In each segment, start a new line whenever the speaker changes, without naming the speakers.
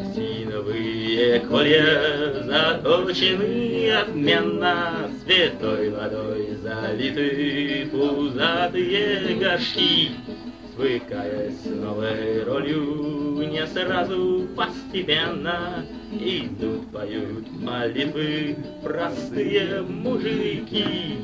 Осиновые колья заточены отменно, святой водой залиты пузатые горшки. Свыкаясь с новой ролью, не сразу, постепенно идут, поют молитвы простые мужики.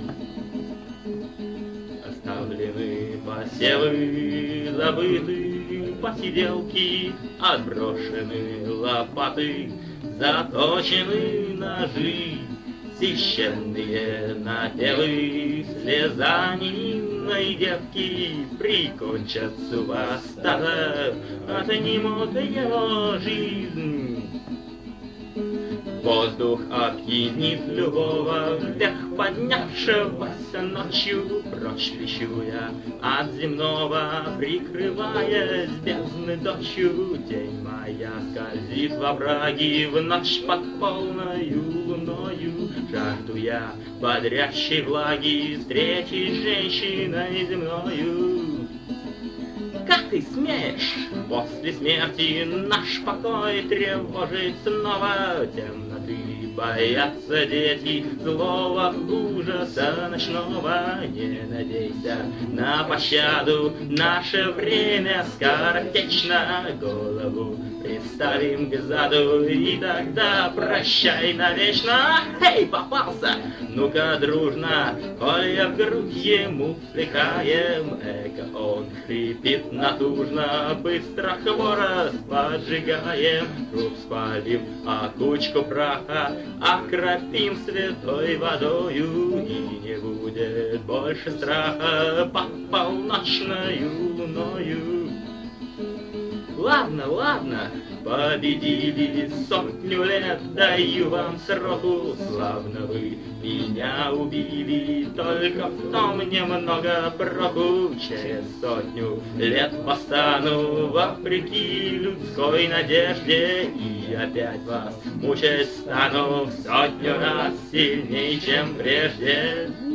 Оставлены посевы, забыты посиделки, отброшены лопаты, заточены ножи. Священные напевы слезами невинной девки прикончат супостата, отнимут его жизнь. Воздух откинет любого, вверх поднявшегося ночью, прочь лещуя от земного, прикрываясь бездны дочью. Тень моя скользит во враги в ночь под полною луною, жажду я бодрящей влаги встречи с женщиной земною. Как ты смеешь после смерти наш покой тревожить снова? Темноты боятся дети злого ужаса ночного. Не надейся на пощаду, наше время скоротечно. Голову приставим к заду, и тогда прощай навечно. Эй, попался! Ну-ка, дружно, колья в грудь ему втыкаем. Эко он хрипит натужно, быстро хворост поджигаем. Труп спалим, а кучку праха окропим святой водою. И не будет больше страха под полночною луною. Ладно, ладно, победили 100 лет, даю вам сроку. Славно вы меня убили, только в том немного проку. Через 100 лет постану вопреки людской надежде, и опять вас мучать стану в 100 раз сильней, чем прежде.